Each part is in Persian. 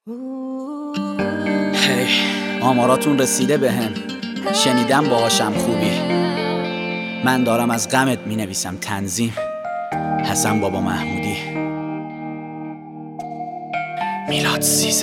هی آماراتون رسیده بهم، شنیدم باهاشم خوبی. من دارم از غمت می نویسم تنظیم. حسن بابا محمودی. میلاد سیزر.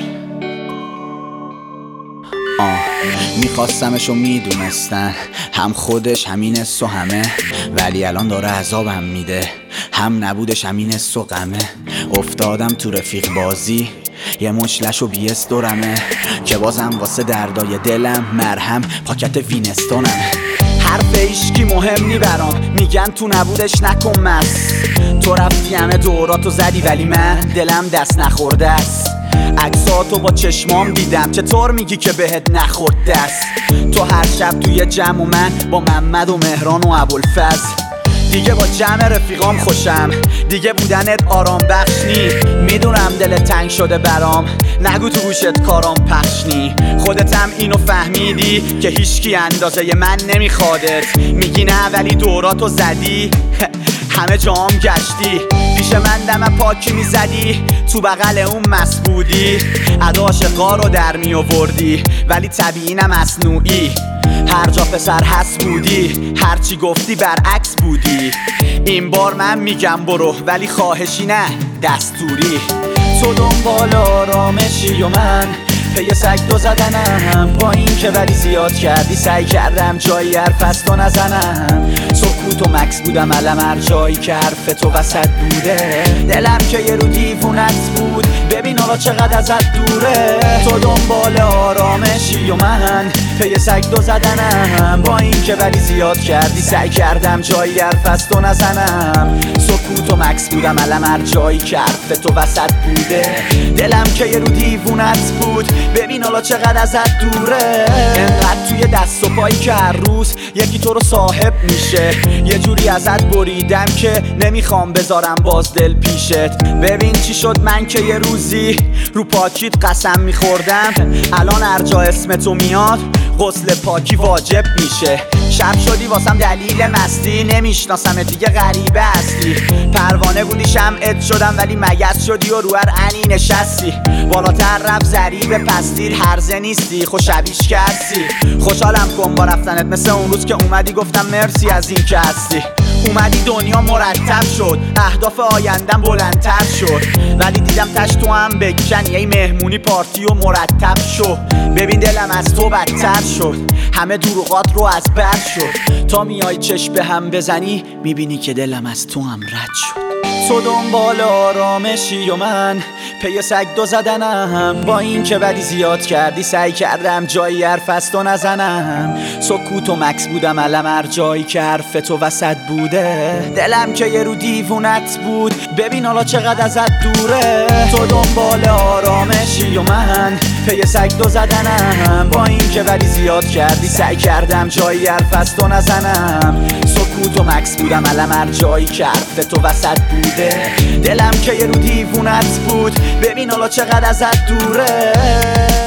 میخواستمشو میدونستن، هم خودش همین و همه، ولی الان داره عذابم میده. هم نبودش همین و غمه. افتادم تو رفیق بازی، یه مشلش و بیس دورمه که بازم واسه دردای دلم مرهم پاکت وینستونمه. حرف ایشکی مهم نی برام، میگن تو نبودش نکن مس. تو رفتی همه دوراتو زدی ولی من دلم دست نخورده است. عکساتو با چشمام دیدم، چطور میگی که بهت نخورد دست؟ تو هر شب توی جمع و من با محمد و مهران و ابوالفضل. دیگه با جمع رفیقام خوشم، دیگه بودنت آرام بخش نی. میدونم دلت تنگ شده برام، نگو تو گوشت کارام پخش نی. خودتم اینو فهمیدی که هیچکی اندازه من نمیخوادت. میگی نه ولی دوراتو زدی، همه جام گشتی. پیش من دم پاکی میزدی، تو بغل اون مس بودی. عاشقا رو در می آوردی ولی طبیعی نه مصنوعی. هر جا پسر هست بودی، هرچی گفتی برعکس بودی. این بار من میگم برو ولی خواهشی نه دستوری. تو دنبال آرامشی و من پی سگ دو زدنم. با این که ولی زیاد کردی، سعی کردم جایی حرف از تو نزنم. سکوت و مکس بودم علم هر جایی که حرف تو وسط بوده. دلم که یه رو دیوونت بود، ببین حالا چقدر ازت دوره. تو دنبال آرامشی و من پی سگ دو زدنم. با این که ولی زیاد کردی، سعی کردم جایی حرف از تو نزنم. سکوت و مکس بودم علم هر جایی که حرف تو وسط بوده. دلم که یه رو دیوونت بود، ببین حالا چقدر ازت دوره. انقدر توی دست و پایی که هر روز یکی تو رو صاحب میشه. یه جوری ازت بریدم که نمیخوام بذارم باز دل پیشت. ببین چی شد من که یه روزی رو پاکیت قسم میخوردم. الان هر جا اسم تو میاد غسل پاکی واجب میشه. شب شدی واسم دلیل مستی، نمیشناسم دیگه غریبه هستی. پروانه بودی شمعت شدم ولی مگس شدی و رو هر انی نشستی. بالاتر رفت ضریب پستیر، هرزه نیستی خوشبیش کسی. خوشحالم کن با رفتنت، مثل اون روز که اومدی گفتم مرسی از این که هستی. اومدی دنیا مرتب شد، اهداف آیندم بلندتر شد. ولی دیدم تش تو هم بکنی، ای مهمونی پارتی و مرتب شد. ببین دلم از تو بدتر شد، همه دروغات رو از بر شد. تا میای چشم به هم بزنی، میبینی که دلم از تو هم رد شد. تو دنبال آرامشی و من پی سگ دو زدنم. با این که ولی زیاد کردی، سعی کردم جایی حرف از تو نزنم. سکوت و مکس بودم علم هر جایی که حرف تو وسط بوده. دلم که یه رو دیوونت بود، ببین حالا چقدر ازت دوره. تو دنبال آرامشی و من پی سگ دو زدنم. با این که ولی زیاد کردی، سعی کردم جایی حرف از تو نزنم. سکوت و مکس بودم علم هر جایی که حرف تو وسط بوده. دلم که یه رو دیوونت بود، ببین حالا چقدر ازت دوره.